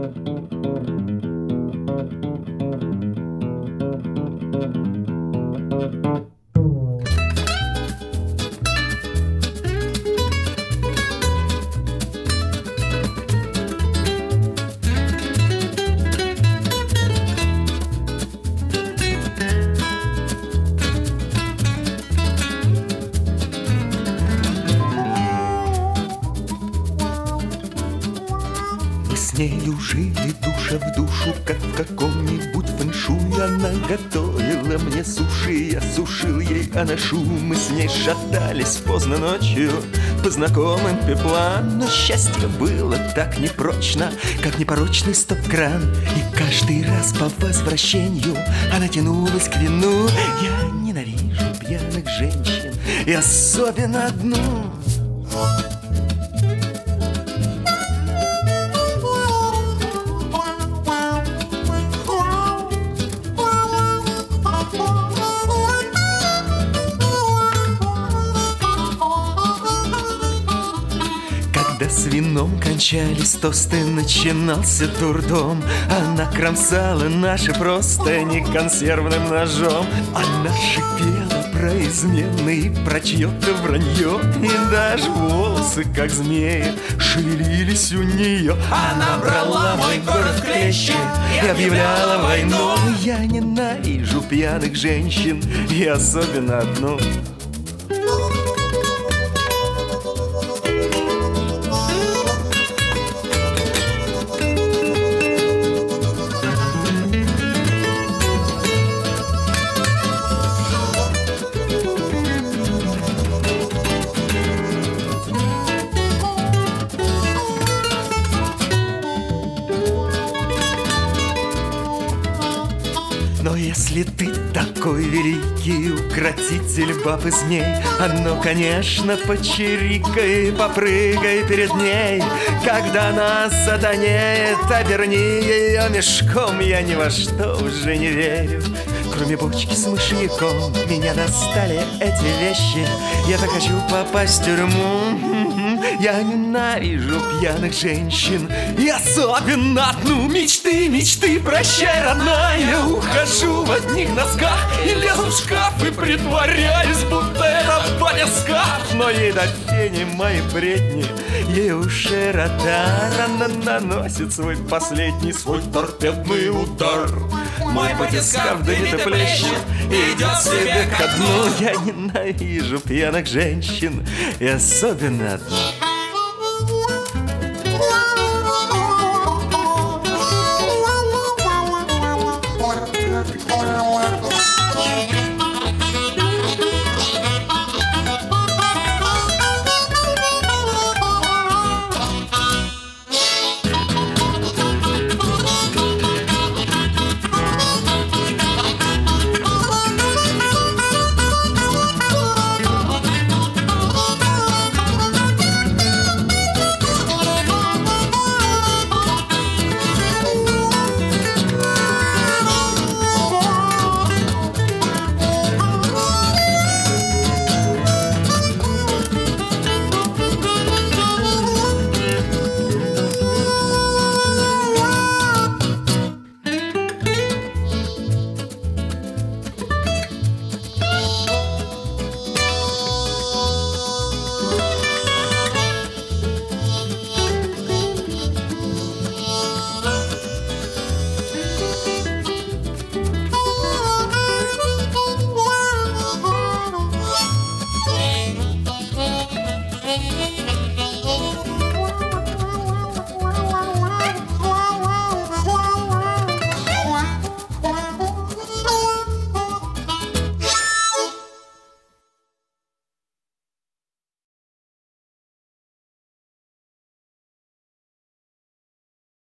С нею жили душа в душу, как в каком-нибудь фэншуй. Она готовила мне суши, я сушил ей анашу. Мы с ней шатались поздно ночью по знакомым пеплам. Но счастье было так непрочно, как непорочный стоп-кран. И каждый раз по возвращению она тянулась к вину. Я ненавижу пьяных женщин, и особенно одну. Когда с вином кончались тосты, начинался дурдом. Она кромсала наши простыни консервным ножом. Она шипела про измены и про чье-то вранье. И даже волосы, как змеи, шевелились у нее. Она брала мой город в клещи и объявляла войну. Я ненавижу пьяных женщин, и особенно одну. Но если ты такой великий укротитель баб и змей, оно, конечно, почирикай, попрыгай перед ней. Когда она сатанеет, оберни ее мешком. Я ни во что уже не верю, кроме бочки с мышьяком. Меня достали эти вещи, я так хочу попасть в тюрьму. Я ненавижу пьяных женщин, и особенно одну. Мечты, мечты, прощай, родная. Я ухожу в одних носках и лезу в шкаф, и притворяюсь, будто это батискаф. Но ей до фени мои бредни, ей уже радар. Она наносит свой последний, свой торпедный удар. Мой батискаф дымит и плещет, и идет себе ко дну. Я ненавижу пьяных женщин, и особенно одну.